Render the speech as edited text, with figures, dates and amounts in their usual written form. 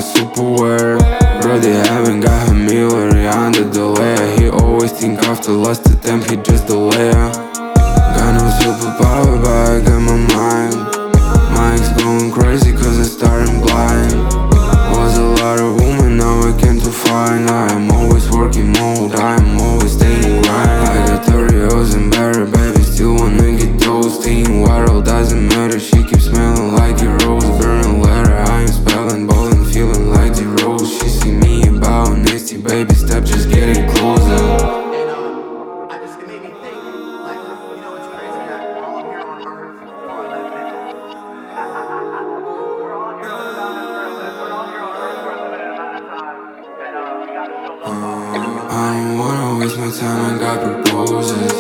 super weird. Bro, they haven't got a meal under the layer. He always think after lost attempt, he just delay. Got no superpower, but I got my mind. Mind's going crazy cause I'm starting blind. Was a lot of women, now I can't to find. I'm always working mode, I'm always staying grind. I got 30 O's and better, baby, still wanna get toasting. World doesn't matter, she keeps smelling like a rose. Burning letter, I am spelling, ballin', feeling like the rose. She see me about nasty, baby, step just getting closer. I don't wanna waste my time, I got proposals.